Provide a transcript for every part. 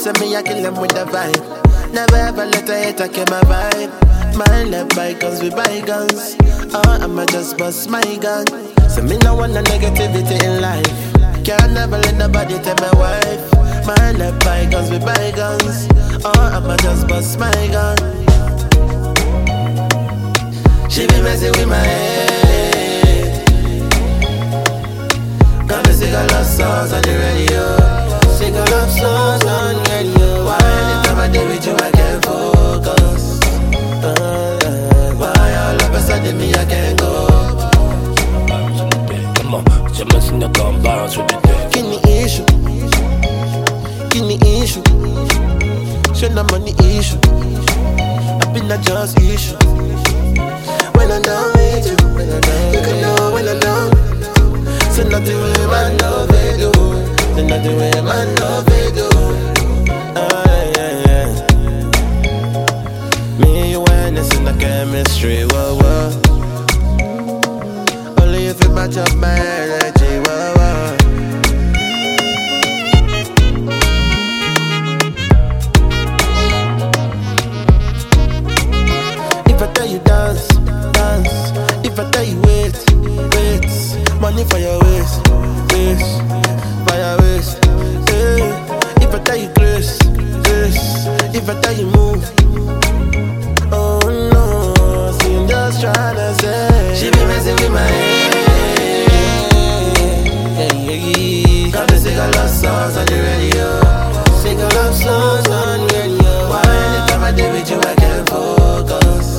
send me, I kill them with the vibe. Never ever let a hater kill my vibe. Mind left bygones with bygones. I'ma just bust my gun. So me no want no negativity in life. Can't never let nobody tell my wife. Mind left bygones with bygones. I'ma just bust my gun. She be messing with my head. Got me sing a love songs on the radio. Sing a love songs on the radio. Why anytime I deal with you I can't focus? Why all of a sudden me I can't go? Come on, je me suis d'accord en balance with the day. Give me issue. Give me issue. Show no money issue. I been a just issue. When I'm down with you, you can know when I'm down. So nothing with man no they do. So nothing with man no they do. Yeah. Me and you and this in the chemistry, whoa, whoa. Only if it match up my energy, whoa, whoa. If I tell you dance, dance. If I tell you wait, wait. Money for your waist, waist. For your waist, hey. If I tell you grace, grace. If I tell you move, oh no. See I'm just tryna say. She be messing with my head. Got me sing a love songs on the radio. Sing a love songs on the radio. Why anytime I deal with you I can't focus?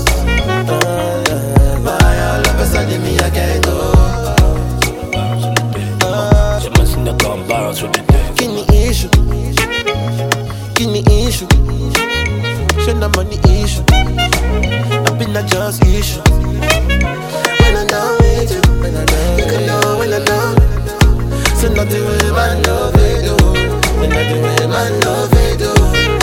Why all of a sudden me I can't go? Je me suis d'accord en balance with the day. Give me issue. Give me issue. Show no money issue. I been a just issue. When I'm down with you, you can know when I'm down. So nothing with man no they do. So nothing with man no they do.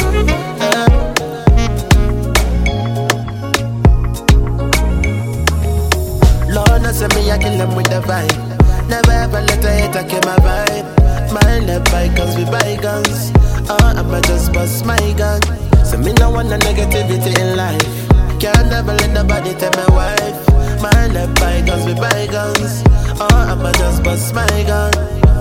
Lord, no send me, I kill them with the vibe. Never ever let a hater kill my vibe. Mind left bygones with bygones. I'ma just bust my gun. So me no want no negativity in life. Can't never let nobody tell my wife. Mind left bygones with bygones. I'ma just bust my gun.